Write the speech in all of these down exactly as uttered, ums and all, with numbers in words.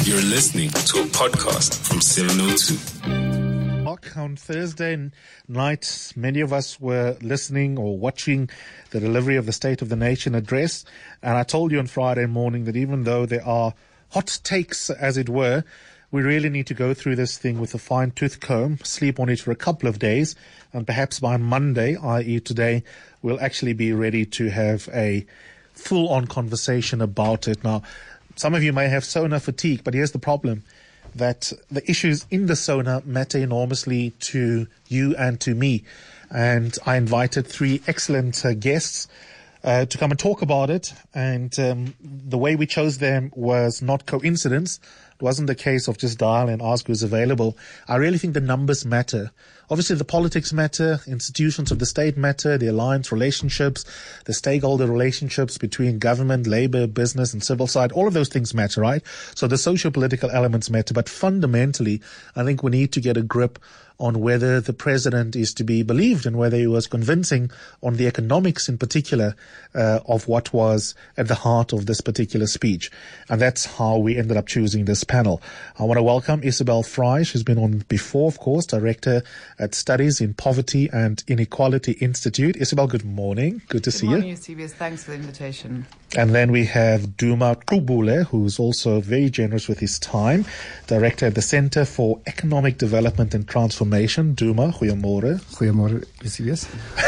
You're listening to a podcast from seven oh two. On Thursday night, many of us were listening or watching the delivery of the State of the Nation address. And I told you on Friday morning that even though there are hot takes, as it were, we really need to go through this thing with a fine-tooth comb, sleep on it for a couple of days, and perhaps by Monday, that is today, we'll actually be ready to have a full-on conversation about it. Now, some of you may have SONA fatigue, but here's the problem, that the issues in the SONA matter enormously to you and to me. And I invited three excellent uh, guests uh, to come and talk about it. And um, the way we chose them was not coincidence. It wasn't a case of just dial and ask who's available. I really think the numbers matter. Obviously, the politics matter, institutions of the state matter, the alliance relationships, the stakeholder relationships between government, labor, business, and civil side. All of those things matter, right? So the socio-political elements matter. But fundamentally, I think we need to get a grip on whether the president is to be believed and whether he was convincing on the economics in particular uh, of what was at the heart of this particular speech. And that's how we ended up choosing this panel. I want to welcome Isabel Fry. She's been on before, of course, director at Studies in Poverty and Inequality Institute. Isabel, good morning. Good to good see morning, you. Eusebius. Thanks for the invitation. And then we have Duma Qubule, who's also very generous with his time, director at the Center for Economic Development and Transformation. Duma, goeiemorgen. Goeiemorgen, Eusebius.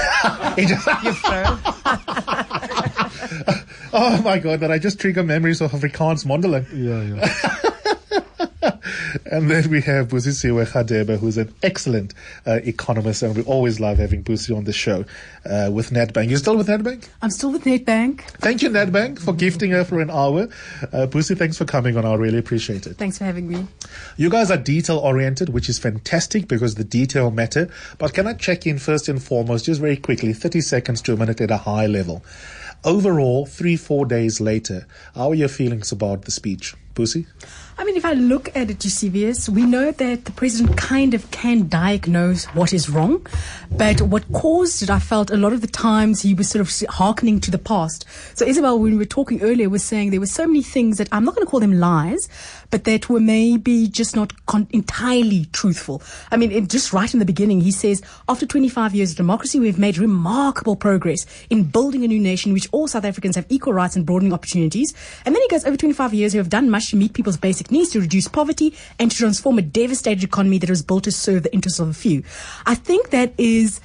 Oh my God, did I just trigger memories of Afrikaans mondeling? Yeah, yeah. And then we have Busisiwe Radebe, who's an excellent uh, economist, and we always love having Busi on the show uh, with Nedbank. You still with Nedbank? I'm still with Nedbank. Thank you, Nedbank, for gifting her for an hour. Uh, Busi, thanks for coming on. I really appreciate it. Thanks for having me. You guys are detail-oriented, which is fantastic because the detail matter. But can I check in first and foremost, just very quickly, thirty seconds to a minute at a high level. Overall, three, four days later, how are your feelings about the speech? Busi? I mean, if I look at it, Eusebius, we know that the president kind of can diagnose what is wrong. But what caused it, I felt a lot of the times he was sort of hearkening to the past. So Isabel, when we were talking earlier, was saying there were so many things that I'm not going to call them lies, but that were maybe just not con- entirely truthful. I mean, it, just right in the beginning, he says, after twenty-five years of democracy, we've made remarkable progress in building a new nation in which all South Africans have equal rights and broadening opportunities. And then he goes, over twenty-five years, we have done much to meet people's basic needs, to reduce poverty, and to transform a devastated economy that was built to serve the interests of a few. I think that is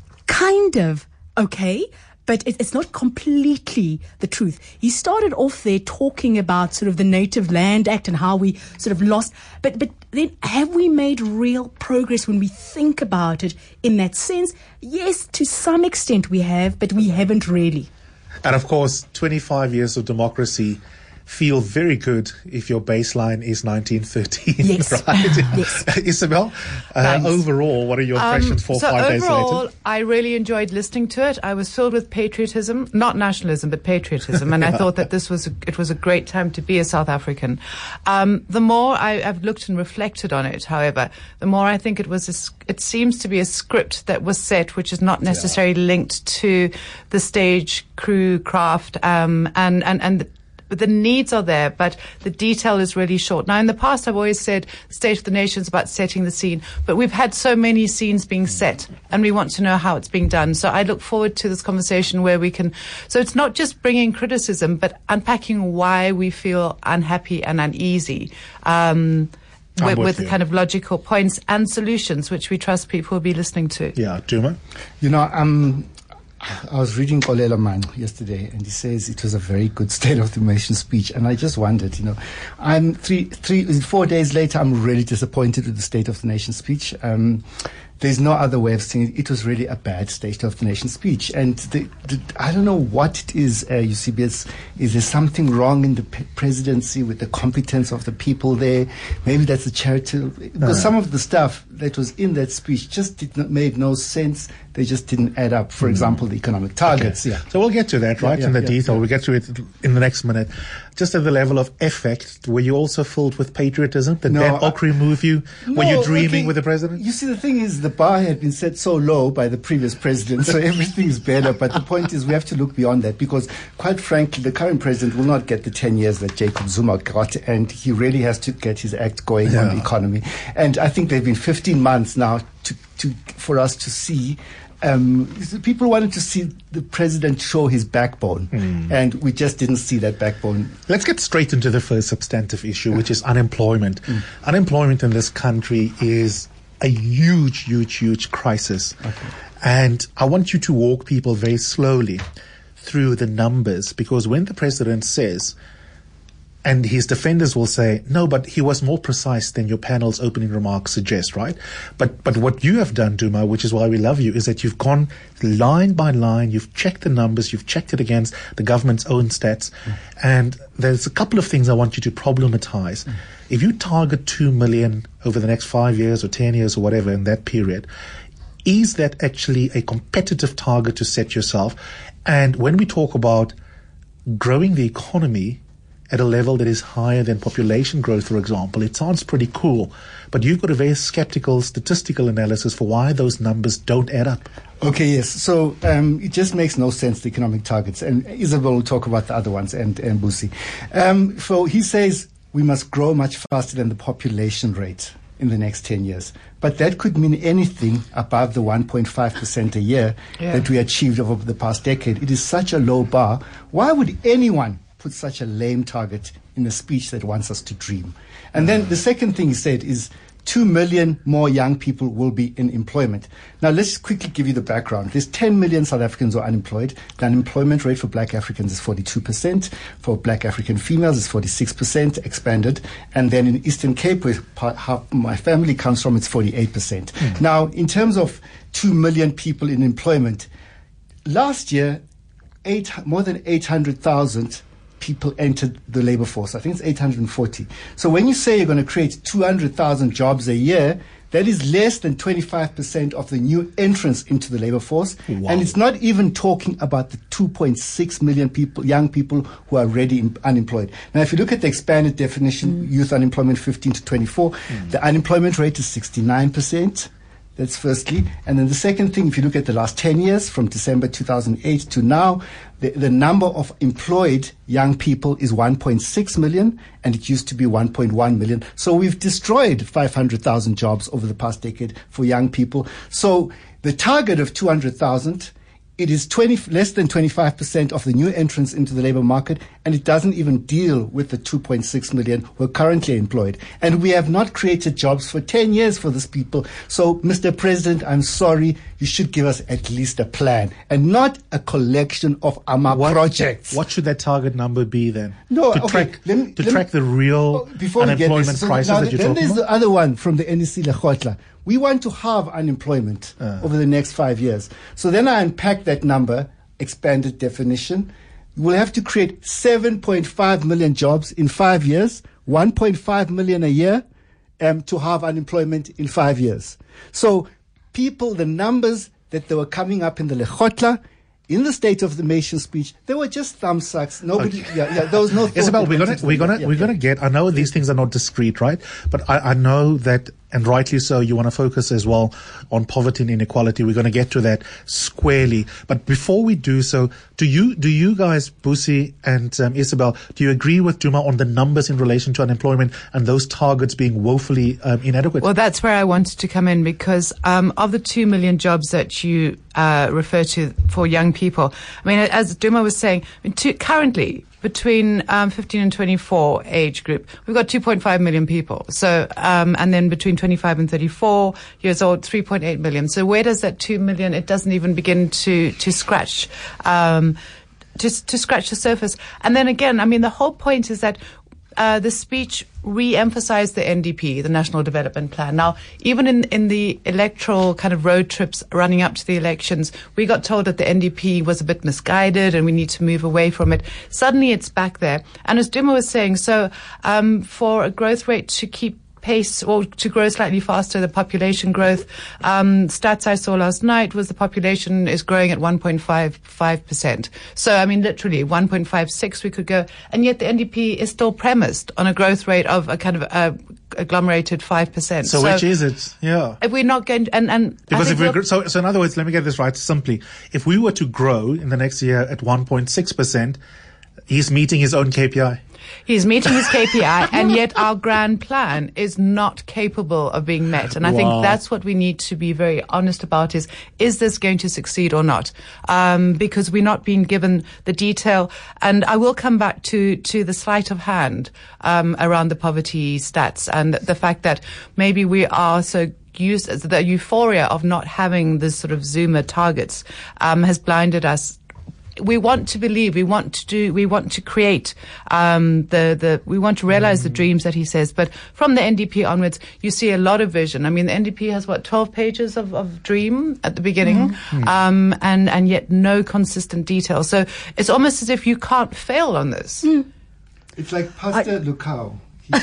kind of okay, but it, it's not completely the truth. He started off there talking about sort of the Native Land Act and how we sort of lost, but but then have we made real progress when we think about it in that sense? Yes, to some extent we have, but we haven't really. And of course, twenty-five years of democracy feel very good if your baseline is nineteen thirteen, yes. right? Yes. Isabel, uh, overall, what are your impressions um, four, so five overall, days later? I really enjoyed listening to it. I was filled with patriotism, not nationalism, but patriotism, and I thought that this was a, it was a great time to be a South African. Um, the more I, I've looked and reflected on it, however, the more I think it was a, it seems to be a script that was set, which is not necessarily yeah. linked to the stage, crew, craft, um, and and and. The, But the needs are there, but the detail is really short. Now, in the past, I've always said the State of the Nation is about setting the scene, but we've had so many scenes being set, and we want to know how it's being done. So I look forward to this conversation where we can, so it's not just bringing criticism, but unpacking why we feel unhappy and uneasy. Um, with, with, with kind of logical points and solutions, which we trust people will be listening to. Yeah, Duma? You know, um, I was reading Kolelo Man yesterday, and he says it was a very good State of the Nation speech. And I just wondered, you know, I'm three, three, four days later, I'm really disappointed with the State of the Nation speech. Um, There's no other way of saying it. It was really a bad State of the Nation speech. And the, the, I don't know what it is, uh, Eusebius. Is there something wrong in the p- presidency with the competence of the people there? Maybe that's a charitable... Because uh, some of the stuff that was in that speech just did not, made no sense. They just didn't add up. For mm-hmm. example, the economic targets. Okay. Yeah. So we'll get to that, right, yeah, yeah, in the yeah, detail. yeah. We'll get to it in the next minute. Just at the level of effect, were you also filled with patriotism? Did No, Dan Okri move you? No, were you dreaming okay. with the president? You see, the thing is, the bar had been set so low by the previous president, so everything is better. But the point is, we have to look beyond that, because, quite frankly, the current president will not get the ten years that Jacob Zuma got, and he really has to get his act going yeah. on the economy. And I think they've been fifteen months now to, to for us to see. Um, people wanted to see the president show his backbone, mm. and we just didn't see that backbone. Let's get straight into the first substantive issue, which is unemployment. Mm. Unemployment in this country is a huge, huge, huge crisis. Okay. And I want you to walk people very slowly through the numbers, because when the president says, and his defenders will say, no, but he was more precise than your panel's opening remarks suggest, right? But but what you have done, Duma, which is why we love you, is that you've gone line by line, you've checked the numbers, you've checked it against the government's own stats. Mm. And there's a couple of things I want you to problematize. Mm. If you target two million over the next five years or ten years or whatever in that period, is that actually a competitive target to set yourself? And when we talk about growing the economy at a level that is higher than population growth, for example, it sounds pretty cool, but you've got a very skeptical statistical analysis for why those numbers don't add up. Okay, yes. So um, it just makes no sense, the economic targets. And Isabel will talk about the other ones, and, and Busi. Um, so he says we must grow much faster than the population rate in the next ten years. But that could mean anything above the one point five percent a year yeah. that we achieved over the past decade. It is such a low bar. Why would anyone put such a lame target in a speech that wants us to dream? And then the second thing he said is two million more young people will be in employment. Now, let's quickly give you the background. There's ten million South Africans who are unemployed. The unemployment rate for black Africans is forty-two percent. For black African females, it's forty-six percent expanded. And then in Eastern Cape, where part, how my family comes from, it's forty-eight percent. Mm. Now, in terms of two million people in employment, last year, eight, more than eight hundred thousand people entered the labor force. I think it's eight hundred forty. So when you say you're going to create two hundred thousand jobs a year, that is less than twenty-five percent of the new entrants into the labor force. Wow. And it's not even talking about the two point six million people, young people who are already in, unemployed. Now, if you look at the expanded definition, mm. youth unemployment fifteen to twenty-four, mm. the unemployment rate is sixty-nine percent. That's firstly. And then the second thing, if you look at the last ten years, from December two thousand eight to now, the, the number of employed young people is one point six million, and it used to be one point one million. So we've destroyed five hundred thousand jobs over the past decade for young people. So the target of two hundred thousand, it is twenty, less than twenty-five percent of the new entrants into the labor market, and it doesn't even deal with the two point six million who are currently employed. And we have not created jobs for ten years for these people. So, Mister President, I'm sorry, you should give us at least a plan and not a collection of A M A what, projects. What should that target number be then? No, to okay, track, let me, to let track me, the real before unemployment this, so crisis now, that you're then talking there's about? the other one from the N E C Lekgotla. We want to halve unemployment uh. over the next five years. So then I unpack that number, expanded definition. We'll have to create seven point five million jobs in five years, one point five million a year, um, to have unemployment in five years. So people, the numbers that they were coming up in the Lekgotla, in the State of the Nation speech, they were just thumbsucks. Nobody, okay. yeah, yeah, there was no. Isabel, we're gonna, we're gonna, yeah, we're yeah. gonna get. I know these things are not discreet, right? But I, I know that, and rightly so, you want to focus as well on poverty and inequality. We're going to get to that squarely. But before we do so, do you, do you guys, Busi and um, Isabel, do you agree with Duma on the numbers in relation to unemployment and those targets being woefully um, inadequate? Well, that's where I wanted to come in, because um, of the two million jobs that you uh, refer to for young people, I mean, as Duma was saying, I mean, to, currently, between um, fifteen and twenty-four age group, we've got two point five million people. So, um, and then between twenty-five and thirty-four years old, three point eight million. So where does that two million, it doesn't even begin to, to scratch, um, to, to scratch the surface. And then again, I mean, the whole point is that Uh, the speech re-emphasized the N D P, the National Development Plan. Now, even in, in the electoral kind of road trips running up to the elections, we got told that the N D P was a bit misguided and we need to move away from it. Suddenly it's back there. And as Duma was saying, so um, for a growth rate to keep pace or to grow slightly faster, the population growth. Um, stats I saw last night was the population is growing at one point five five percent. So, I mean, literally one point five six we could go. And yet the N D P is still premised on a growth rate of a kind of a agglomerated five percent. So, which is it? Yeah. If we're not going to, and, and Because if we're, we're, so, so in other words, let me get this right simply. If we were to grow in the next year at one point six percent, he's meeting his own K P I. He's meeting his K P I, and yet our grand plan is not capable of being met. And I Wow. think that's what we need to be very honest about is, is this going to succeed or not? Um, because we're not being given the detail. And I will come back to, to the sleight of hand um, around the poverty stats and the fact that maybe we are so used, the euphoria of not having this sort of Zuma targets um, has blinded us. We want to believe, we want to do, we want to create, um, the, the, we want to realize mm. the dreams that he says. But from the N D P onwards, you see a lot of vision. I mean, the N D P has what, twelve pages of, of dream at the beginning, mm. um, and, and yet no consistent detail. So it's almost as if you can't fail on this. Mm. It's like Pastor I, Lukau.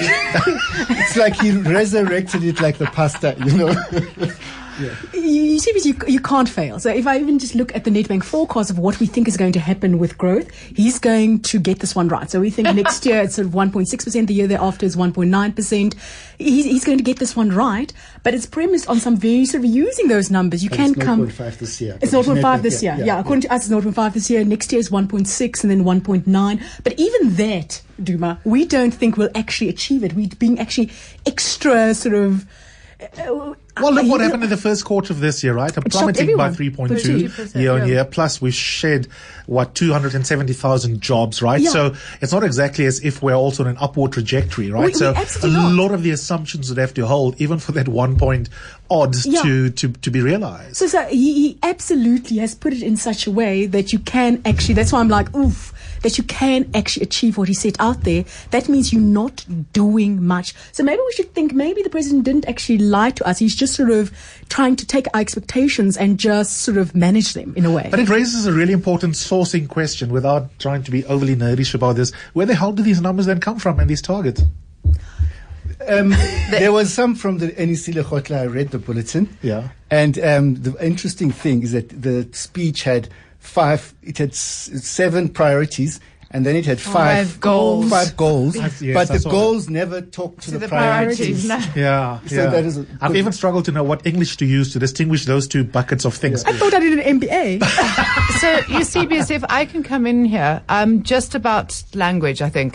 It's like he resurrected it like the pasta, you know. Yeah. You, you see, you, you can't fail. So if I even just look at the Nedbank forecast of what we think is going to happen with growth, he's going to get this one right. So we think next year it's sort of one point six percent, the year thereafter is one point nine percent. He's, he's going to get this one right, but it's premised on some very sort of using those numbers. You and can it's come. zero point five this year. It's zero point five this yeah, year. Yeah, yeah according yeah. to us, it's zero point five this year. Next year is one point six and then one point nine. But even that, Duma, we don't think we'll actually achieve it. We're being actually extra sort of. Uh, Well, look what happened in the first quarter of this year, right? A plummeting by three point two year on year. Plus, we've shed, what, two hundred seventy thousand jobs, right? Yeah. So it's not exactly as if we're also on an upward trajectory, right? We, so we a not. lot of the assumptions would have to hold, even for that one point odds yeah. to, to, to be realized. So, so he, he absolutely has put it in such a way that you can actually, that's why I'm like, oof, that you can actually achieve what he set out there. That means you're not doing much. So maybe we should think maybe the president didn't actually lie to us. He's just sort of trying to take our expectations and just sort of manage them in a way. But it raises a really important sourcing question without trying to be overly nerdish about this. Where the hell do these numbers then come from and these targets? Um, there was some from the N E C Lekgotla. I read the bulletin. Yeah. And um, the interesting thing is that the speech had five, it had s- seven priorities. And then it had five, five goals. Five goals, Yes, but the that. goals never talked to, To the, the priorities. priorities. Yeah, So yeah. that is a I've good- even struggled to know what English to use to distinguish those two buckets of things. I thought I did an M B A. So you see, because if I can come in here, um, just about language, I think.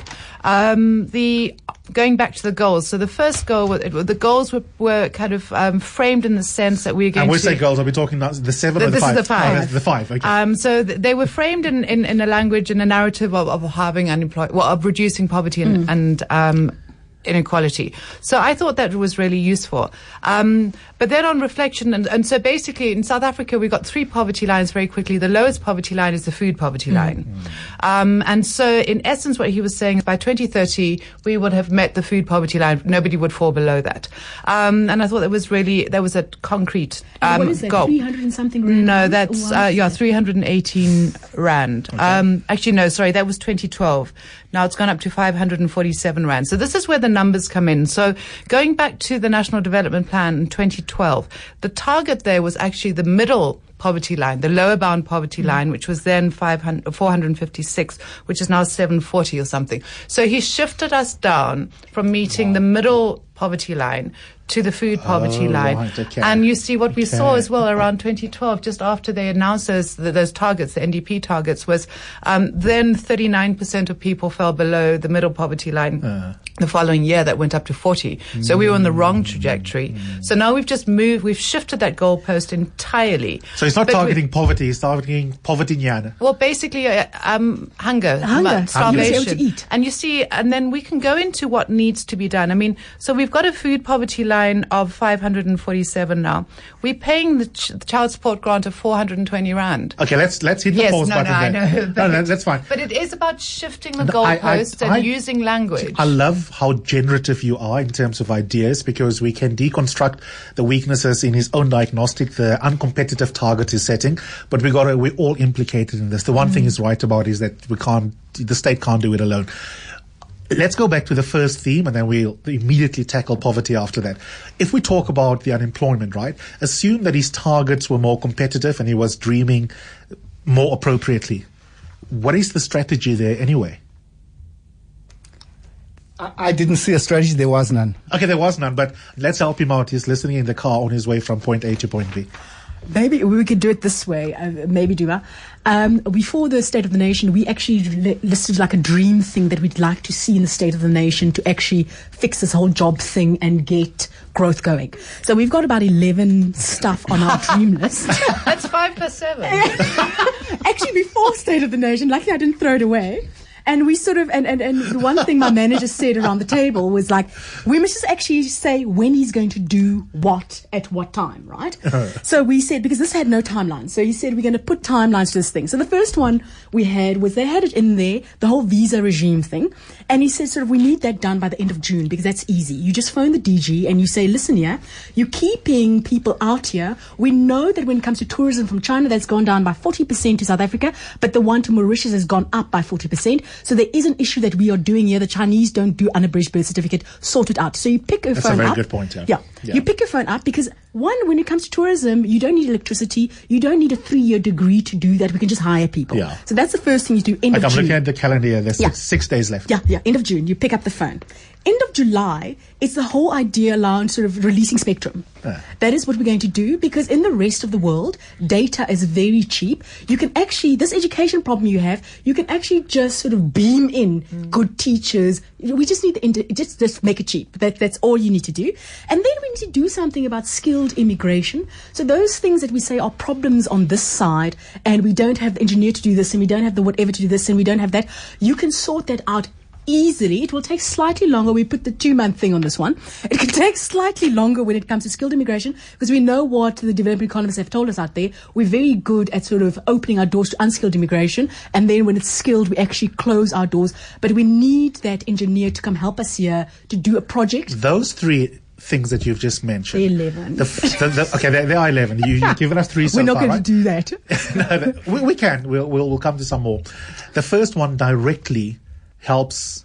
Um, the going back to the goals. So the first goal, it, the goals were, were kind of um, framed in the sense that we're going And when we to. say goals, are we talking now the seven The- or the this is five? the five. Oh, that's the five. Okay. Um, so th- they were framed in, in, in a language, in a narrative of, of having unemployed, well, of reducing poverty and, and um, inequality. So I thought that was really useful. Um, but then on reflection, and, and so basically in South Africa, we've got three poverty lines very quickly. The lowest poverty line is the food poverty line. Um, and so in essence, what he was saying is by twenty thirty, we would have met the food poverty line. Nobody would fall below that. Um, and I thought that was really, that was a concrete um, what is that? goal. three hundred and something rand? No, Or that's, what uh, is yeah, that? three hundred eighteen rand. Um, actually, no, sorry, that was twenty twelve. Now it's gone up to five hundred forty-seven rand. So this is where the numbers come in. So going back to the National Development Plan in twenty twelve, the target there was actually the middle poverty line, the lower bound poverty Mm. line, which was then five hundred, four hundred fifty-six, which is now seven forty or something. So he shifted us down from meeting the middle poverty line to the food poverty Oh, line. right, okay. And you see what we saw Okay. as well around twenty twelve, just after they announced those, those targets, the N D P targets, was um, then thirty-nine percent of people fell below the middle poverty line. Uh. The following year, that went up to forty. So we were on the wrong trajectory. So now we've just moved, we've shifted that goalpost entirely. So he's not But we- targeting poverty, he's targeting poverty nyana. well, basically, uh, um, hunger, Hunger. mu- starvation, Hunger. To eat. and you see, and then we can go into what needs to be done. I mean, so we've got a food poverty line of five hundred forty-seven now. We're paying the, ch- the child support grant of four hundred twenty rand. Okay, let's let's hit the Yes, pause no, button no, I there. know. no, but no, it- that's fine. But it is about shifting the And I- I- goalpost and I- using language. I love how generative you are in terms of ideas because we can deconstruct the weaknesses in his own diagnostic, the uncompetitive target he's setting, but we got to, we're all implicated in this. The one mm. thing he's right about is that we can't, the state can't do it alone. Let's go back to the first theme and then we'll immediately tackle poverty after that. If we talk about the unemployment, right, assume that his targets were more competitive and he was dreaming more appropriately. What is the strategy there anyway? I, I didn't see a strategy. There was none. Okay, there was none, but let's help him out. He's listening in the car on his way from point A to point B. Maybe we could do it this way. Uh, maybe, Duma. Um, before the State of the Nation, we actually li- listed like a dream thing that we'd like to see in the State of the Nation to actually fix this whole job thing and get growth going. So we've got about eleven stuff on our dream list. That's five plus seven. Actually, before State of the Nation, luckily I didn't throw it away. And we sort of, and, and, and the one thing my manager said around the table was like, we must just actually say when he's going to do what at what time, right? So we said, because this had no timeline. So he said, we're going to put timelines to this thing. So the first one we had was they had it in there, the whole visa regime thing. And he said, sort of, we need that done by the end of June because that's easy. You just phone the D G and you say, listen here, you're keeping people out here. We know that when it comes to tourism from China, that's gone down by forty percent to South Africa, but the one to Mauritius has gone up by forty percent. So there is an issue that we are doing here. The Chinese don't do unabridged birth certificate. Sort it out. So you pick your That's phone up. That's a very good point, yeah. yeah. Yeah. You pick your phone up because, one, when it comes to tourism, you don't need electricity. You don't need a three-year degree to do that. We can just hire people. Yeah. So that's the first thing you do. End Like of I'm June. looking at the calendar here. There's Yeah. six, six days left. Yeah, yeah. End of June, you pick up the phone. End of July, it's the whole idea around sort of releasing spectrum. Yeah. That is what we're going to do because in the rest of the world, data is very cheap. You can actually, this education problem you have, you can actually just sort of beam in mm. good teachers. We just need the, inter- just, just make it cheap. That, that's all you need to do. And then we need to do something about skilled immigration. So those things that we say are problems on this side and we don't have the engineer to do this and we don't have the whatever to do this and we don't have that, you can sort that out easily. It will take slightly longer. We put the two-month thing on this one. It can take slightly longer when it comes to skilled immigration because we know what the development economists have told us out there. We're very good at sort of opening our doors to unskilled immigration, and then when it's skilled, we actually close our doors. But we need that engineer to come help us here to do a project. Those three things that you've just mentioned. eleven. The, the, the, okay, there, there are eleven. You, you've given us three so We're not far, going right? to do that. no, no, we, we can. We'll, we'll, we'll come to some more. The first one directly helps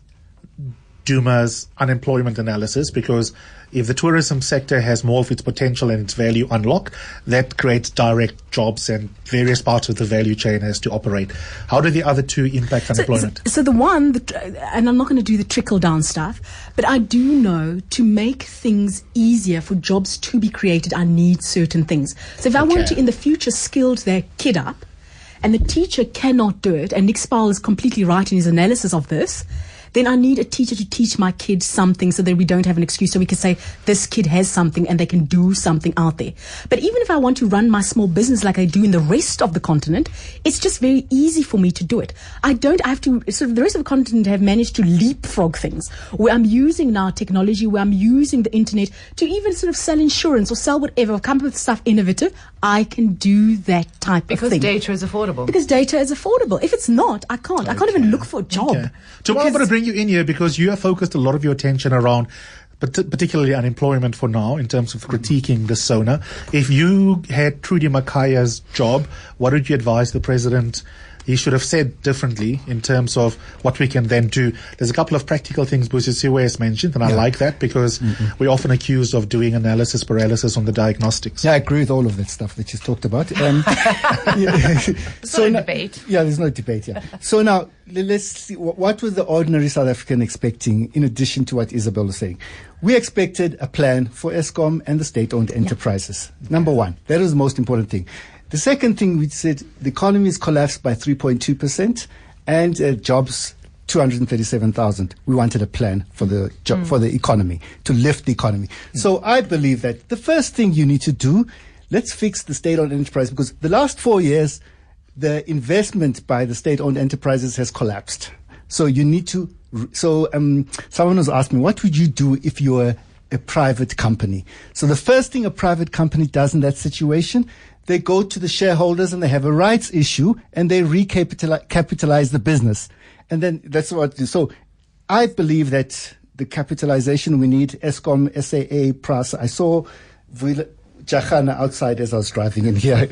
Duma's unemployment analysis because if the tourism sector has more of its potential and its value unlocked, that creates direct jobs and various parts of the value chain has to operate. How do the other two impact unemployment? So, so the one, the, and I'm not going to do the trickle down stuff, but I do know to make things easier for jobs to be created, I need certain things. So if I Okay. want to in the future skill their kid up and the teacher cannot do it, and Nick Spall is completely right in his analysis of this, then I need a teacher to teach my kids something so that we don't have an excuse, so we can say this kid has something and they can do something out there. But even if I want to run my small business like I do in the rest of the continent, it's just very easy for me to do it. I don't I have to, sort of the rest of the continent have managed to leapfrog things where I'm using now technology, where I'm using the internet to even sort of sell insurance or sell whatever, come up with stuff innovative. I can do that type Because of thing. data is affordable. Because data is affordable. If it's not, I can't. I can't even look for a job. Okay. So I'm going to bring you in here because you have focused a lot of your attention around pat- particularly unemployment for now in terms of critiquing the SONA. If you had Trudy Makaya's job, what would you advise the president he should have said differently in terms of what we can then do? There's a couple of practical things Busisiwe has mentioned, and I Yeah. like that because mm-hmm. we're often accused of doing analysis paralysis on the diagnostics. Yeah, I agree with all of that stuff that you talked about. Um, yeah. So now- debate. Yeah, there's no debate. Yeah. So now le- let's see wh- what was the ordinary South African expecting in addition to what Isabel was saying. We expected a plan for Eskom and the state-owned enterprises. Number one, that was the most important thing. The second thing we said, the economy has collapsed by three point two percent and uh, jobs two hundred thirty-seven thousand. We wanted a plan for the jo- mm. for the economy, to lift the economy. Mm. So I believe that the first thing you need to do, let's fix the state-owned enterprise, because the last four years, the investment by the state-owned enterprises has collapsed. So you need to, so um, someone was asking me, what would you do if you were a private company? So the first thing a private company does in that situation, they go to the shareholders and they have a rights issue and they recapitalize capitalize the business. And then that's what, so I believe that the capitalization we need, Eskom, S A A, PRASA. I saw Jahana outside as I was driving in here.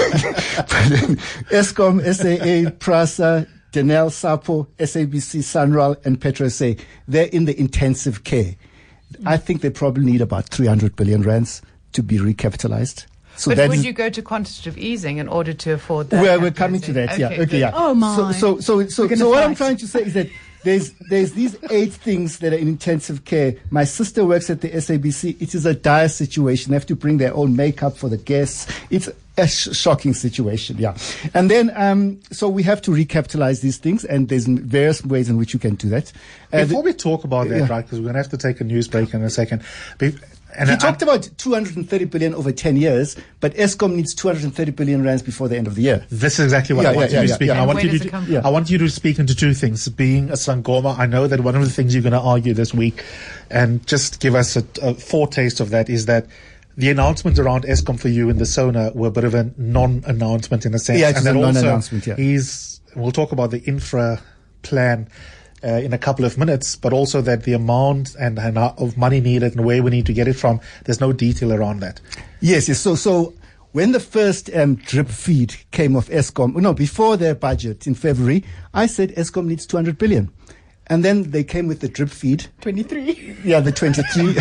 Eskom, S A A, PRASA, Denel, SAPO, S A B C, Sanral, and PetroSA, they're in the intensive care. I think they probably need about three hundred billion rands to be recapitalized. So but that would is, you go to quantitative easing in order to afford that? well, we're coming to that. Yeah. Okay. good. Yeah. Oh, my. So, so, so, so, We're gonna so what I'm fight. trying to say is that there's there's these eight things that are in intensive care. My sister works at the S A B C. It is a dire situation. They have to bring their own makeup for the guests. It's a sh- shocking situation, yeah. And then, um, so we have to recapitalize these things, and there's various ways in which you can do that. Uh, Before we talk about that, yeah. right, because we're going to have to take a news break in a second. Be- and he I, talked about two hundred thirty billion over ten years, but Eskom needs two hundred thirty billion rands before the end of the year. This is exactly what Yeah, I want yeah, you to yeah, speak. yeah. I And want where you does to. it come from? I want you to speak into two things. Being a Sangoma, I know that one of the things you're going to argue this week, and just give us a, a foretaste of that, is that the announcements around Eskom for you in the SONA were a bit of a non-announcement in a sense. Yeah, it was and a then non-announcement, also, yeah. he's. We'll talk about the infra plan. Uh, in a couple of minutes, but also that the amount and, and uh, of money needed and where we need to get it from, there's no detail around that. Yes, yes. So, so when the first um, drip feed came off Eskom, no, before their budget in February, I said Eskom needs two hundred billion. And then they came with the drip feed. twenty-three. Yeah, the twenty-three.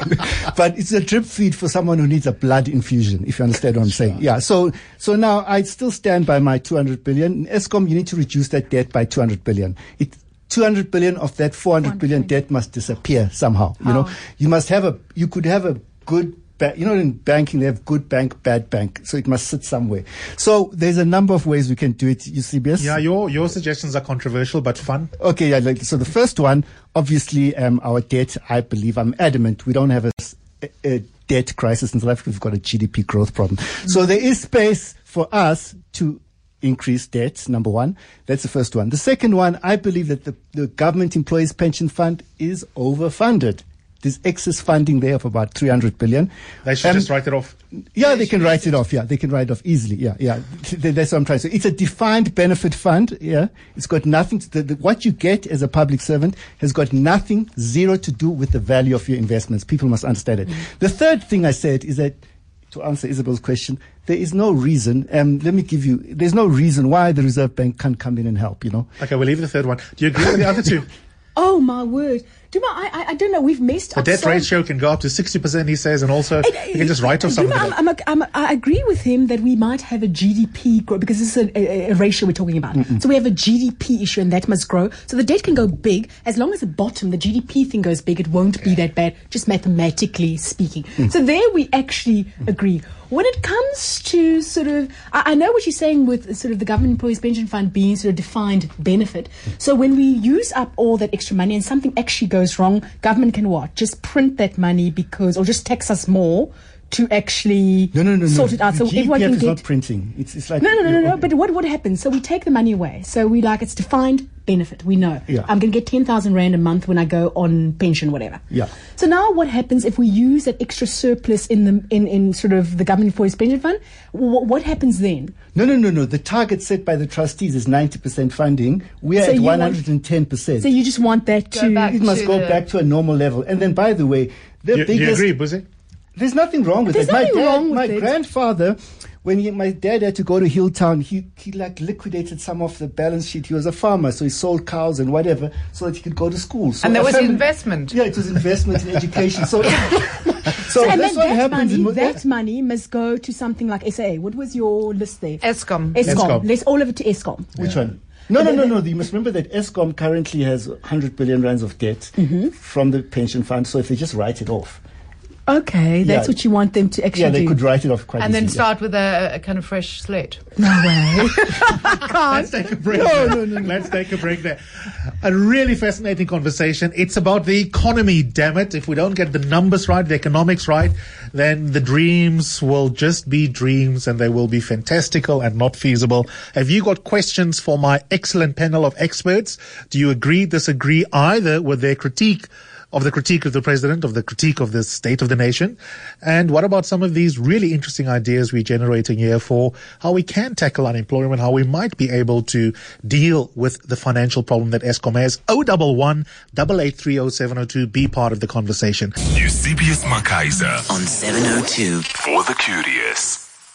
But it's a drip feed for someone who needs a blood infusion, if you understand what I'm saying. Yeah, so so now I still stand by my two hundred billion. In Eskom, you need to reduce that debt by two hundred billion. It, two hundred billion of that four hundred billion debt must disappear somehow. You know, you must have a, you could have a good, ba- you know, in banking, they have good bank, bad bank. So it must sit somewhere. So there's a number of ways we can do it, Eusebius. Yeah, your your suggestions are controversial but fun. Okay, yeah. Like, so the first one, obviously, um, our debt, I believe, I'm adamant, we don't have a, a, a debt crisis in South Africa. We've got a G D P growth problem. Mm-hmm. So there is space for us to increase debt, number one. That's the first one. The second one, I believe that the, the government employees pension fund is overfunded. There's excess funding there of about three hundred billion. They should Um, just write it off. Yeah, they can write it off. Yeah, they can write it off easily. Yeah, yeah. That's what I'm trying to say. It's a defined benefit fund. Yeah, it's got nothing to, the, the, what you get as a public servant has got nothing, zero to do with the value of your investments. People must understand it. Mm-hmm. The third thing I said is that, to answer Isabel's question, there is no reason, um, let me give you, there's no reason why the Reserve Bank can't come in and help, you know. Okay, we'll leave the third one. Do you agree with the other two? Oh my word! Duma, I, I I don't know. We've messed The up. debt so ratio can go up to sixty percent, he says, and also you can just write off some of Duma, it. I'm, I'm, a, I'm a, I agree with him that we might have a G D P growth because this is a, a, a ratio we're talking about. Mm-mm. So we have a G D P issue and that must grow. So the debt can go big as long as the bottom, the G D P thing goes big. It won't okay. be that bad, just mathematically speaking. Mm. So there we actually mm. agree. When it comes to sort of, I, I know what you're saying with sort of the government employees pension fund being sort of defined benefit. So when we use up all that extra money and something actually goes wrong, government can what? Just print that money because, or just tax us more to actually no, no, no, sort no. it out. The So G D P everyone can is get. not printing. It's, it's like no, no, no, no, no. But what what happens? So we take the money away. So we like it's defined benefit. We know yeah. I'm going to get ten thousand rand a month when I go on pension, whatever. Yeah. So now what happens if we use that extra surplus in the in, in sort of the government employees pension fund? W- what happens then? No, no, no, no. The target set by the trustees is ninety percent funding. We are So at you one hundred ten percent. So you just want that Go to back it must to go the- back to a normal level. And then, by the way, the You, do biggest. you agree, Buzi? There's nothing wrong with There's it. My nothing dad, wrong with my it. grandfather, when he, my dad had to go to Hilltown, he he like liquidated some of the balance sheet. He was a farmer, so he sold cows and whatever, so that he could go to school. So And there a was family- investment. Yeah, it was investment in education. So, so, So, and that's then what that happens. money, in, that money must go to something like S A. What was your list there? Eskom. Eskom. Eskom. Let's all of it to Eskom. Which one? No, no, no, no. You must remember that Eskom currently has one hundred billion rands of debt Mm-hmm. from the pension fund. So if they just write it off, Okay, that's Yeah. what you want them to actually yeah, they do. could write it off quite And then easily. start with a, a kind of fresh slate. No way. Let's take a break. No, there. no, no, no. Let's take a break there. A really fascinating conversation. It's about the economy, damn it. If we don't get the numbers right, the economics right, then the dreams will just be dreams and they will be fantastical and not feasible. Have you got questions for my excellent panel of experts? Do you agree, disagree either with their critique of the critique of the president, of the critique of the state of the nation? And what about some of these really interesting ideas we're generating here for how we can tackle unemployment, how we might be able to deal with the financial problem that Eskom has? oh one one, eight eight three oh seven oh two. Be part of the conversation. Eusebius Makaiser on seven oh two. for the curious.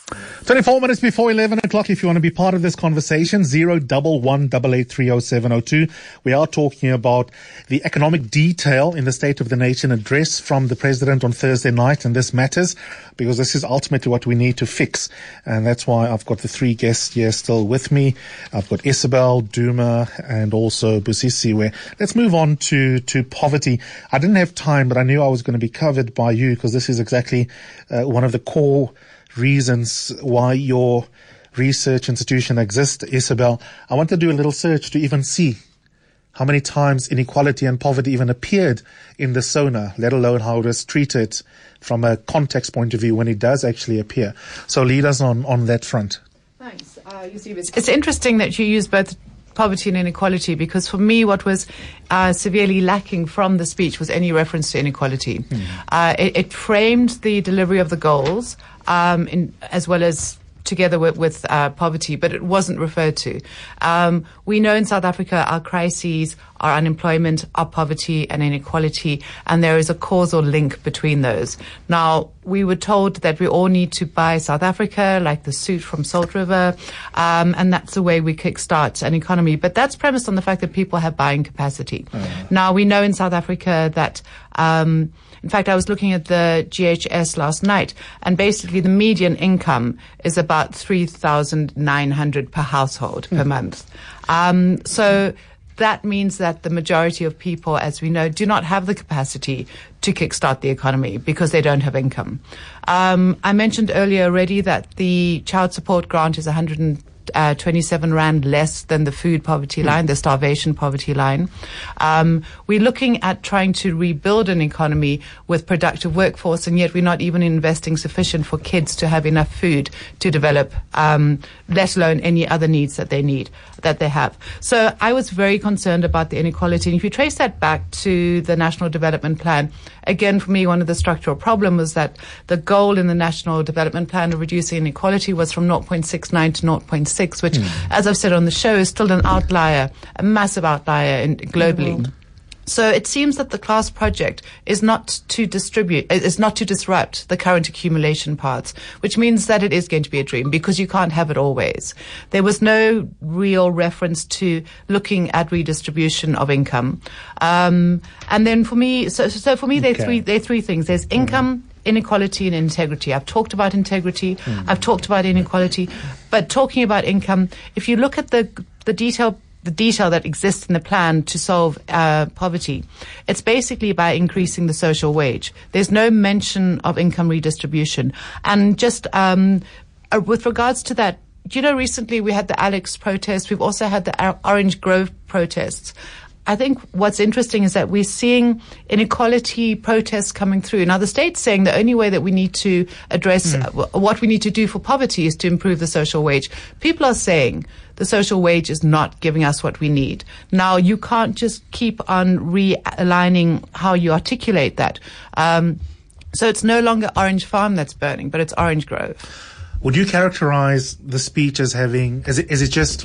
twenty-four minutes before eleven o'clock. If you want to be part of this conversation, zero double one double eight three oh seven oh two. We are talking about the economic detail in the State of the Nation address from the President on Thursday night, and this matters because this is ultimately what we need to fix. And that's why I've got the three guests here still with me. I've got Isabel, Duma, and also Busisiwe. Let's move on to, to poverty. I didn't have time, but I knew I was going to be covered by you because this is exactly uh, one of the core reasons why your research institution exists, Isabel. I want to do a little search to even see how many times inequality and poverty even appeared in the SONA, let alone how it was treated from a context point of view when it does actually appear. So lead us on, on that front. Thanks. Uh, Eusebius. It's interesting that you use both poverty and inequality, because for me what was uh, severely lacking from the speech was any reference to inequality. Mm. Uh, it, it framed the delivery of the goals um, in, as well as together with, with uh, poverty, but it wasn't referred to. Um, we know in South Africa our crises are unemployment, our poverty and inequality, and there is a causal link between those. Now, we were told that we all need to buy South Africa, like the suit from Salt River, um, and that's the way we kickstart an economy. But that's premised on the fact that people have buying capacity. Uh-huh. Now, we know in South Africa that um, in fact, I was looking at the G H S last night, and basically the median income is about three thousand nine hundred per household mm. per month. Um, so that means that the majority of people, as we know, do not have the capacity to kickstart the economy because they don't have income. Um, I mentioned earlier already that the child support grant is one hundred twenty-seven rand less than the food poverty line, the starvation poverty line. Um, we're looking at trying to rebuild an economy with productive workforce, and yet we're not even investing sufficient for kids to have enough food to develop, um, let alone any other needs that they need, that they have. So I was very concerned about the inequality. And if you trace that back to the National Development Plan, again, for me, one of the structural problems was that the goal in the National Development Plan of reducing inequality was from zero point six nine to zero point six, which, mm. as I've said on the show, is still an outlier, a massive outlier in, globally. Mm. So it seems that the class project is not to distribute, is not to disrupt the current accumulation paths, which means that it is going to be a dream because you can't have it always. There was no real reference to looking at redistribution of income. Um, and then for me, so, so for me, there are three, there are three things. There's income, mm. inequality and integrity. I've talked about integrity. Mm. I've talked about inequality, but talking about income, if you look at the, the detail the detail that exists in the plan to solve uh, poverty, it's basically by increasing the social wage. There's no mention of income redistribution. And just um, uh, with regards to that, you know, recently we had the Alex protests. We've also had the Orange Grove protests. I think what's interesting is that we're seeing inequality protests coming through. Now, the state's saying the only way that we need to address mm. w- what we need to do for poverty is to improve the social wage. People are saying the social wage is not giving us what we need. Now, you can't just keep on realigning how you articulate that. Um, so it's no longer Orange Farm that's burning, but it's Orange Grove. Would you characterize the speech as having, is it, is it just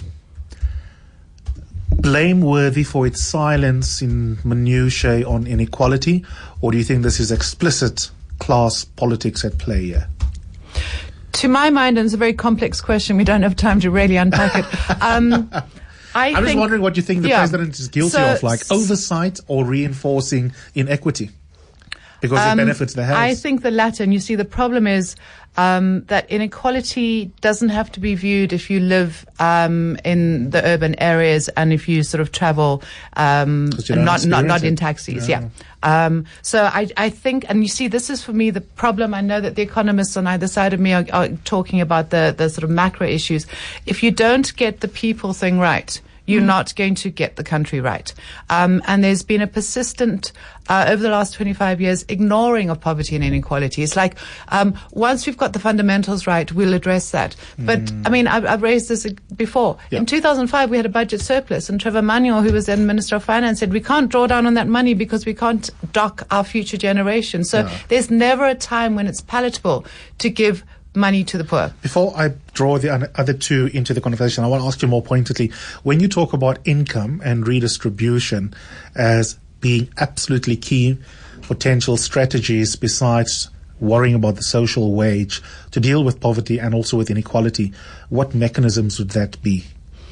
blameworthy for its silence in minutiae on inequality, or do you think this is explicit class politics at play here? To my mind, and it's a very complex question, we don't have time to really unpack it. Um, I I'm think, just wondering what you think the yeah, president is guilty so, of, like oversight or reinforcing inequity because um, it benefits the House. I think the latter, and you see the problem is Um, that inequality doesn't have to be viewed if you live um, in the urban areas and if you sort of travel um, not not not in taxis. Yeah. yeah. Um, so I I think, and you see, this is for me the problem. I know that the economists on either side of me are, are talking about the the sort of macro issues. If you don't get the people thing right, you're mm. not going to get the country right. Um, and there's been a persistent, uh, over the last twenty-five years, ignoring of poverty and inequality. It's like, um, once we've got the fundamentals right, we'll address that. But, mm. I mean, I've, I've raised this before. Yeah. In two thousand five, we had a budget surplus, and Trevor Manuel, who was then Minister of Finance, said, we can't draw down on that money because we can't dock our future generation. So yeah. there's never a time when it's palatable to give money to the poor. Before I draw the other two into the conversation, I want to ask you more pointedly, when you talk about income and redistribution as being absolutely key potential strategies besides worrying about the social wage to deal with poverty and also with inequality, what mechanisms would that be?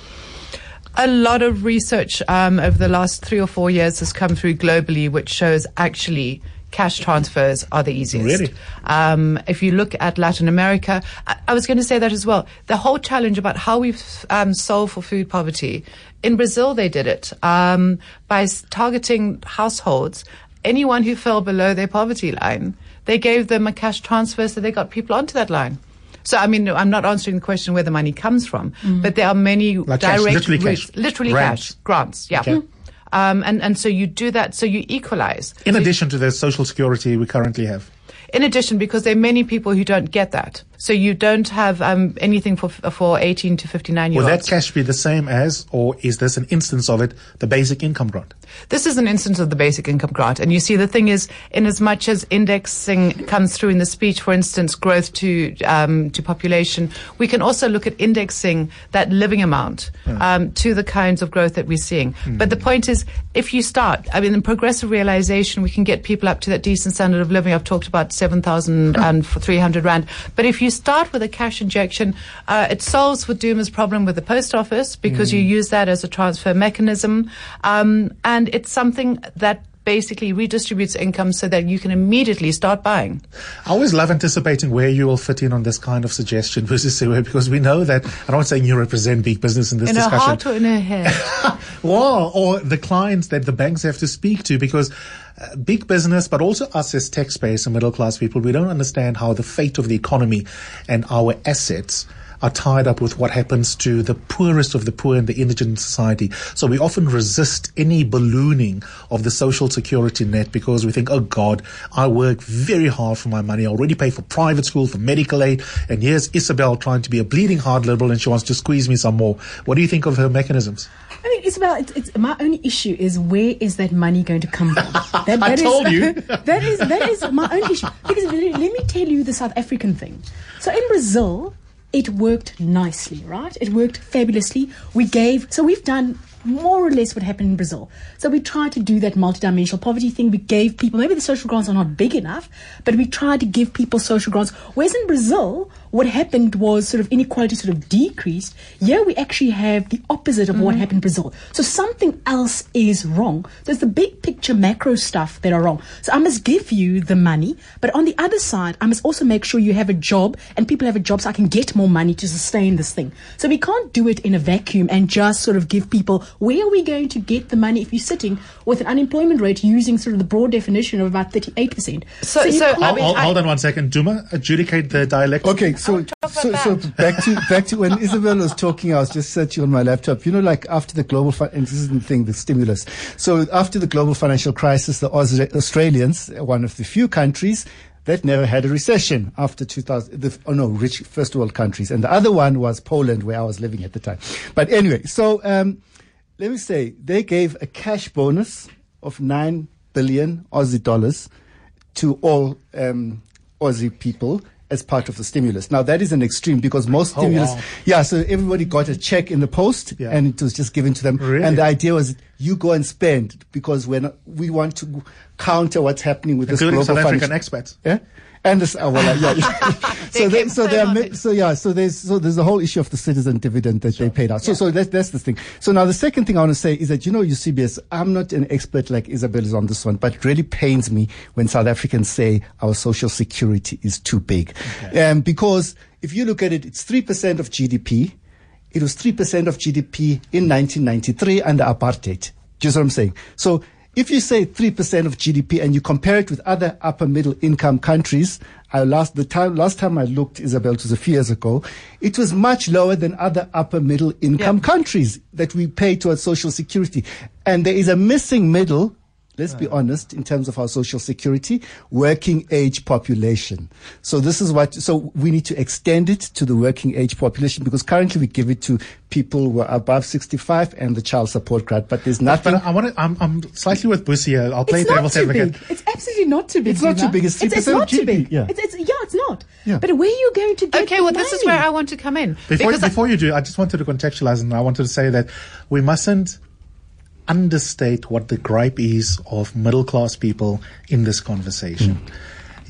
A lot of research um, over the last three or four years has come through globally, which shows actually cash transfers are the easiest. Really? Um, if you look at Latin America, I, I was going to say that as well. The whole challenge about how we've um, solved for food poverty. In Brazil, they did it um, by s- targeting households. Anyone who fell below their poverty line, they gave them a cash transfer so they got people onto that line. So, I mean, I'm not answering the question where the money comes from, mm. but there are many like direct cash, literally routes, cash. literally grants. cash, grants, yeah. Okay. Um, and, and so you do that, so you equalize. In so addition to the social security we currently have. In addition, because there are many people who don't get that. So you don't have um, anything for for eighteen to fifty-nine year olds. Will that cash be the same as, or is this an instance of it, the basic income grant? This is an instance of the basic income grant. And you see, the thing is, in as much as indexing comes through in the speech, for instance, growth to um, to population, we can also look at indexing that living amount um, to the kinds of growth that we're seeing. Mm. But the point is, if you start, I mean, in progressive realization, we can get people up to that decent standard of living. I've talked about seven thousand three hundred rand. But if you start with a cash injection, uh, it solves for Duma's problem with the post office because mm. you use that as a transfer mechanism. Um, and it's something that basically redistributes income so that you can immediately start buying. I always love anticipating where you will fit in on this kind of suggestion, because we know that, I'm not saying you represent big business in this in discussion. In her heart or in her head? Well, or the clients that the banks have to speak to, because uh, big business, but also us as taxpayers and middle class people, we don't understand how the fate of the economy and our assets are tied up with what happens to the poorest of the poor in the indigent society. So we often resist any ballooning of the social security net because we think, oh God, I work very hard for my money. I already pay for private school, for medical aid. And here's Isabel trying to be a bleeding heart liberal and she wants to squeeze me some more. What do you think of her mechanisms? I mean, Isabel, it's, it's, my only issue is where is that money going to come from? That, that I is, told you. that is that is my only issue. Because let me tell you the South African thing. So in Brazil, it worked nicely, right? It worked fabulously. We gave, so we've done more or less what happened in Brazil. So we tried to do that multidimensional poverty thing. We gave people, maybe the social grants are not big enough, but we tried to give people social grants. Whereas in Brazil, what happened was sort of inequality sort of decreased. Here we actually have the opposite of mm-hmm. what happened in Brazil. So something else is wrong. There's the big picture macro stuff that are wrong. So I must give you the money, but on the other side, I must also make sure you have a job and people have a job so I can get more money to sustain this thing. So we can't do it in a vacuum and just sort of give people, where are we going to get the money if you're sitting with an unemployment rate using sort of the broad definition of about thirty-eight percent? So, so, so hold, hold, hold on one second. Duma, adjudicate the dialect. Okay, so so, so back to back to when Isabel was talking, I was just searching on my laptop. You know, like after the global, fi- and this is the thing, the stimulus. So after the global financial crisis, the Aus- Australians, one of the few countries that never had a recession after two thousand, the, oh no, rich first world countries. And the other one was Poland, where I was living at the time. But anyway, so, um, let me say, they gave a cash bonus of nine billion Aussie dollars to all um, Aussie people as part of the stimulus. Now, that is an extreme because most stimulus, oh, wow. yeah, so everybody got a check in the post yeah. and it was just given to them. Really? And the idea was you go and spend because when we want to counter what's happening with Including this global South African financial- expats. Yeah. And this, uh, well, uh, yeah. so, They they, so came they are, home ma- of it. so yeah, so there's, so there's the whole issue of the citizen dividend that Sure. they paid out. So, so that's, that's the thing. So now the second thing I want to say is that, you know, you C B S, I'm not an expert like Isabel is on this one, but it really pains me when South Africans say our social security is too big. Okay. Um, because if you look at it, it's three percent of G D P. It was three percent of G D P in nineteen ninety-three under apartheid. Do you see what I'm saying? So, if you say three percent of G D P and you compare it with other upper middle income countries, I last, the time, last time I looked, Isabel, it was a few years ago, it was much lower than other upper middle income Yep. countries that we pay towards social security. And there is a missing middle, let's be honest, in terms of our social security, working age population. So this is what, so we need to extend it to the working age population because currently we give it to people who are above sixty-five and the child support grant, but there's nothing. But I want to, I'm, I'm slightly with Busi here. I'll play It's not devil's too advocate. big. It's absolutely not too big. It's not Duma. too big. It's It's, it's three percent not of G too D P, big. yeah. It's, it's, yeah, it's not. Yeah. But where are you going to get Okay, the well, this is money? where I want to come in. Before, Because I- before you do, I just wanted to contextualize and I wanted to say that we mustn't understate what the gripe is of middle class people in this conversation. Mm.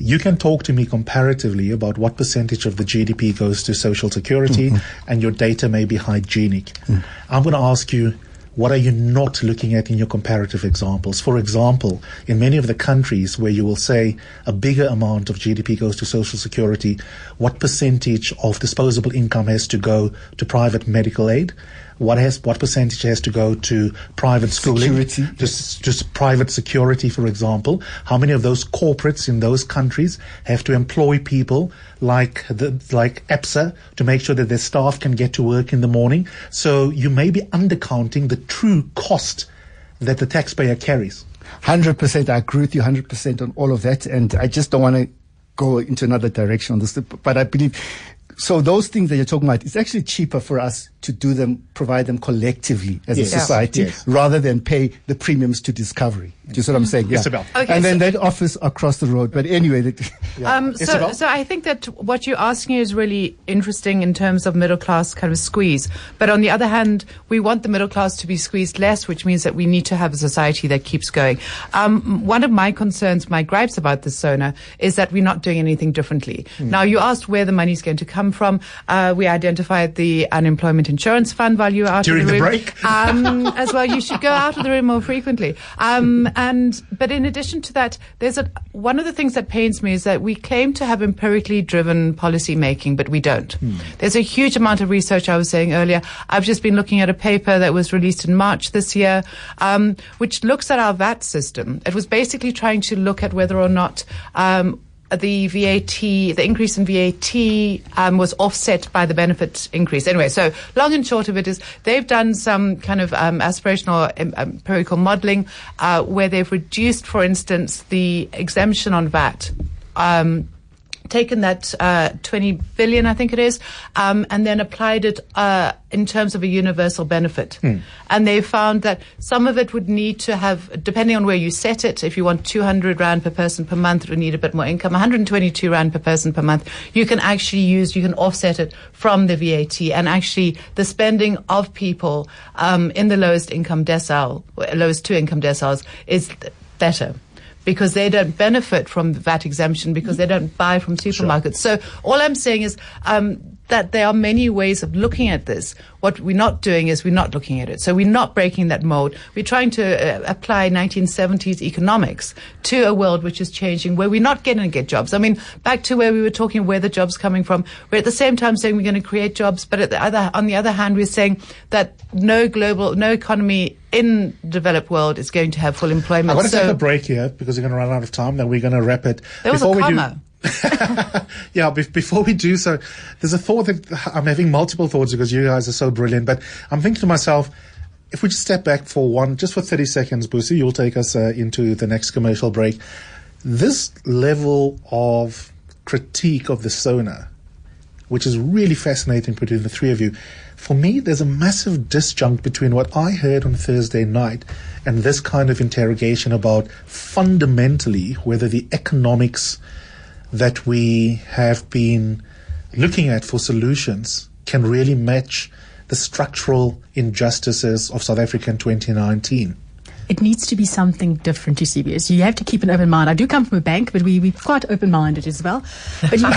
you can talk to me comparatively about what percentage of the G D P goes to social security, mm-hmm. and your data may be hygienic. Mm. I'm going to ask you, what are you not looking at in your comparative examples? For example, in many of the countries where you will say a bigger amount of G D P goes to social security, what percentage of disposable income has to go to private medical aid? What has what percentage has to go to private schooling, security, just just private security, for example? How many of those corporates in those countries have to employ people like the like A P S A to make sure that their staff can get to work in the morning? So you may be undercounting the true cost that the taxpayer carries. one hundred percent, I agree with you one hundred percent on all of that, and I just don't want to go into another direction on this, but I believe. So those things that you're talking about, it's actually cheaper for us to do them, provide them collectively as yes. a society, yes. rather than pay the premiums to Discovery. Do you see what I'm saying? Yeah. Isabel. Okay, and then so that office across the road. But anyway. That, yeah. um, so, so I think that what you're asking is really interesting in terms of middle class kind of squeeze. But on the other hand, we want the middle class to be squeezed less, which means that we need to have a society that keeps going. Um, one of my concerns, my gripes about this, Sona, is that we're not doing anything differently. Mm. Now, you asked where the money's going to come from. Uh, we identified the unemployment insurance fund while you were out During of the, the room. break? Um, as well, you should go out of the room more frequently. Um, and but in addition to that, there's a one of the things that pains me is that we claim to have empirically driven policy making, but we don't. Hmm. There's a huge amount of research. I was saying earlier, I've just been looking at a paper that was released in March this year, um, which looks at our V A T system. It was basically trying to look at whether or not um, the V A T, the increase in V A T um, was offset by the benefit increase. Anyway, so long and short of it is they've done some kind of um, aspirational um, empirical modeling uh, where they've reduced, for instance, the exemption on V A T. Um, taken that uh, twenty billion, I think it is, um, and then applied it uh, in terms of a universal benefit. Mm. And they found that some of it would need to have, depending on where you set it, if you want two hundred rand per person per month, it would need a bit more income. one hundred twenty-two rand per person per month, you can actually use, you can offset it from the V A T, and actually the spending of people um, in the lowest income decile, lowest two income deciles, is better, because they don't benefit from V A T exemption because they don't buy from supermarkets. Sure. So all I'm saying is um, that there are many ways of looking at this. What we're not doing is we're not looking at it. So we're not breaking that mold. We're trying to uh, apply nineteen seventies economics to a world which is changing, where we're not going to get jobs. I mean, back to where we were talking where the jobs coming from. We're at the same time saying we're going to create jobs, but at the other, on the other hand, we're saying that no global, no economy in the developed world is going to have full employment. I'm going to so take a break here because we're going to run out of time. Then we're going to wrap it. There was Before a we comma. Do, yeah, be- before we do so, there's a thought that I'm having multiple thoughts because you guys are so brilliant. But I'm thinking to myself, if we just step back for one, just for thirty seconds, Busi, you'll take us uh, into the next commercial break. This level of critique of the Sona, which is really fascinating between the three of you. For me, there's a massive disjunct between what I heard on Thursday night and this kind of interrogation about fundamentally whether the economics that we have been looking at for solutions can really match the structural injustices of South Africa in twenty nineteen. It needs to be something different to C B S. You have to keep an open mind. I do come from a bank, but we, we're quite open-minded as well. But you,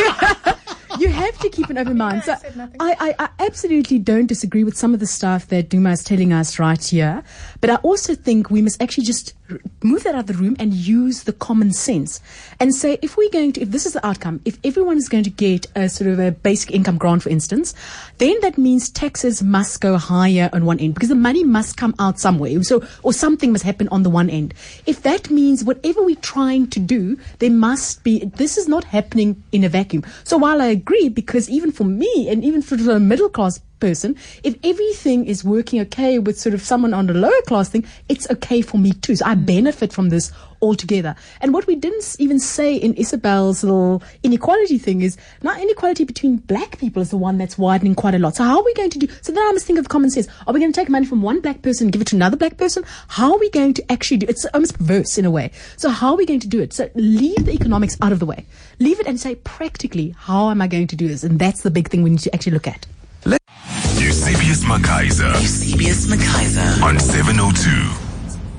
you have to keep an open mind. So I, I, I absolutely don't disagree with some of the stuff that Duma is telling us right here. But I also think we must actually just move that out of the room and use the common sense and say, if we're going to, if this is the outcome, if everyone is going to get a sort of a basic income grant, for instance, then that means taxes must go higher on one end because the money must come out somewhere. So, or something must happen on the one end. If that means whatever we're trying to do, there must be, this is not happening in a vacuum. So while I agree, because even for me and even for the middle class person, if everything is working okay with sort of someone on the lower class thing, it's okay for me too. So I benefit from this altogether. And what we didn't even say in Isabel's little inequality thing is now inequality between black people is the one that's widening quite a lot. So how are we going to do? So then I must think of common sense. Are we going to take money from one black person and give it to another black person? How are we going to actually do it? It's almost perverse in a way. So how are we going to do it? So leave the economics out of the way. Leave it and say practically, how am I going to do this? And that's the big thing we need to actually look at. Eusebius McKaiser. Eusebius McKaiser. On seven oh two.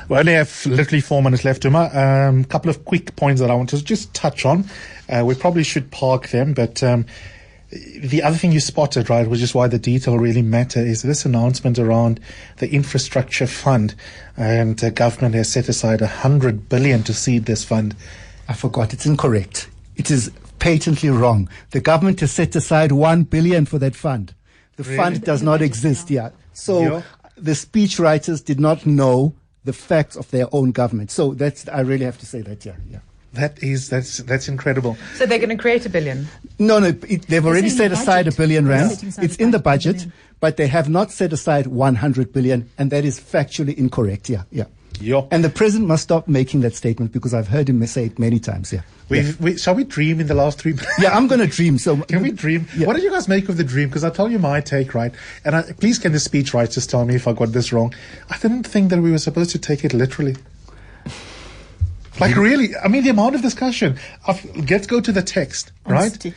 We only have literally four minutes left, Duma. A um, couple of quick points that I want to just touch on. Uh, we probably should park them, but um, the other thing you spotted, right, which is why the detail really matter, is this announcement around the infrastructure fund. And the government has set aside one hundred billion dollars to seed this fund. I forgot. It's incorrect. It is patently wrong. The government has set aside one billion dollars for that fund. The Really? fund does not exist yet. So Yeah. the speech writers did not know the facts of their own government. So that's, I really have to say that, yeah, yeah. That is, that's, that's incredible. So they're going to create a billion. No, no, it, they've already in the set aside a budget. billion They're rand. setting aside It's in the a budget, billion. but they have not set aside one hundred billion, and that is factually incorrect, yeah, yeah. Yeah. And the president must stop making that statement because I've heard him say it many times, yeah. We, we, shall we dream in the last three minutes? Yeah, I'm going to dream. So Can we dream? Yeah. What did you guys make of the dream? Because I'll tell you my take, right? And I, please can the speech writers tell me if I got this wrong. I didn't think that we were supposed to take it literally. Like really, I mean the amount of discussion. Of, let's go to the text, right? Honesty.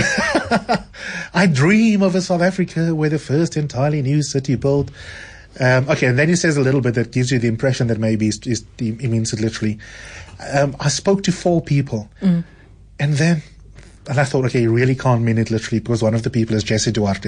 I dream of a South Africa where the first entirely new city built. Um, okay, and then he says a little bit that gives you the impression that maybe he's, he's, he means it literally. Um, I spoke to four people, Mm. and then, and I thought, okay, you really can't mean it literally because one of the people is Jesse Duarte.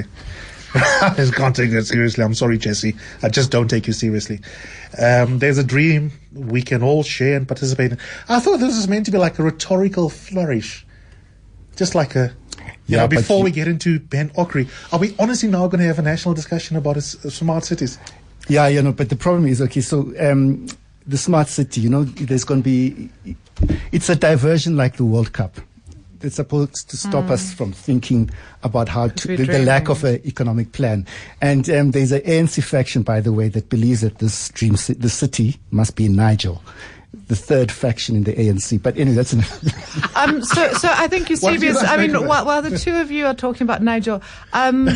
I just can't take that seriously. I'm sorry, Jesse. I just don't take you seriously. Um, there's a dream we can all share and participate in. I thought this was meant to be like a rhetorical flourish. Just like a, you Yeah, know, but before you- we get into Ben Okri, are we honestly now going to have a national discussion about s- smart cities? Yeah, you know, but the problem is, okay, so um, the smart city, you know, there's going to be, it's a diversion like the World Cup. It's supposed to stop us from thinking about how to, We're the, the lack dreaming. of an economic plan. And um, there's an A N C faction, by the way, that believes that this dream, ci- the city must be in Nigel, the third faction in the A N C. But anyway, that's an Um, so, so I think What do you Eusebius, guys I make mean, of it? while, while the two of you are talking about Nigel, um,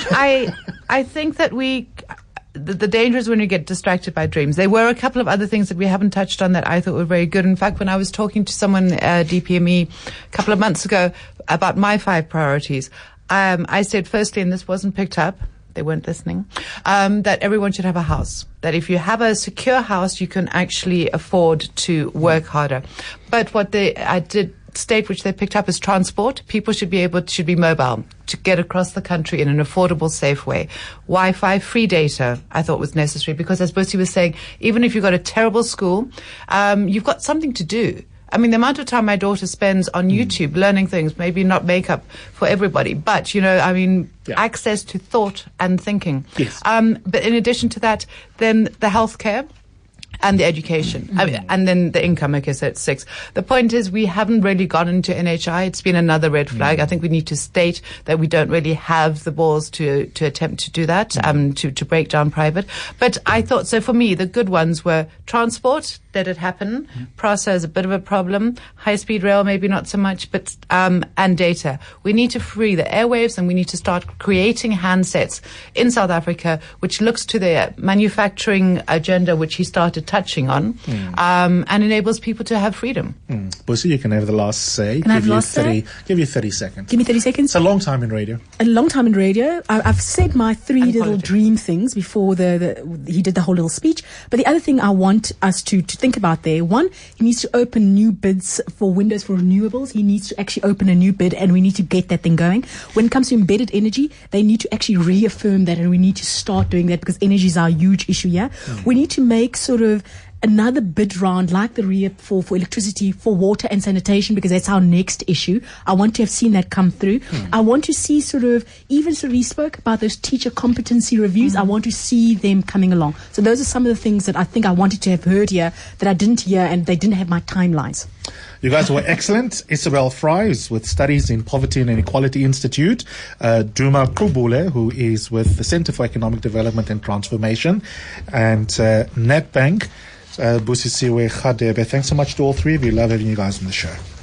I, I think that we, the, the danger is when you get distracted by dreams. There were a couple of other things that we haven't touched on that I thought were very good. In fact, when I was talking to someone, uh, D P M E, a couple of months ago about my five priorities, um, I said, firstly, and this wasn't picked up, they weren't listening, um, that everyone should have a house. That if you have a secure house, you can actually afford to work harder. But what they, I did state, which they picked up, is transport. People should be able, should be mobile to get across the country in an affordable, safe way. Wi-Fi, free data, I thought was necessary because, as Busi was saying, even if you've got a terrible school, um, you've got something to do. I mean, the amount of time my daughter spends on YouTube learning things, maybe not makeup for everybody, but, you know, I mean, Yeah. access to thought and thinking. Yes. Um, but in addition to that, then the healthcare and the education, I mean, and then the income, I guess, at six. The point is, we haven't really gone into N H I. It's been another red flag. I think we need to state that we don't really have the balls to to attempt to do that, um, to to break down private. But I thought, so for me, the good ones were transport. Let it happen. PRASA is a bit of a problem. High-speed rail, maybe not so much, but um, and data. We need to free the airwaves, and we need to start creating handsets in South Africa, which looks to the manufacturing agenda, which he started touching on, um, and enables people to have freedom. Mm. Busi, you can have the last say. Can I have give you last thirty, say? Give you thirty seconds. Give me thirty seconds. It's a long time in radio. A long time in radio. I, I've said my three And little politics. dream things before the, the he did the whole little speech. But the other thing I want us to, to think about there, one, he needs to open new bids for windows for renewables. He needs to actually open a new bid, and we need to get that thing going. When it comes to embedded energy, they need to actually reaffirm that, and we need to start doing that because energy is our huge issue here. We need to make sort of another bid round like the R E A P for, for electricity, for water and sanitation, because that's our next issue. I want to have seen that come through. I want to see sort of, even so we spoke about those teacher competency reviews, I want to see them coming along. So those are some of the things that I think I wanted to have heard here that I didn't hear, and they didn't have my timelines. You guys were excellent. Isabel Fry is with Studies in Poverty and Inequality Institute. Uh, Duma Kubule, who is with the Center for Economic Development and Transformation. And uh, Nedbank, uh, Busisiwe Khadebe. Thanks so much to all three of you. Love having you guys on the show.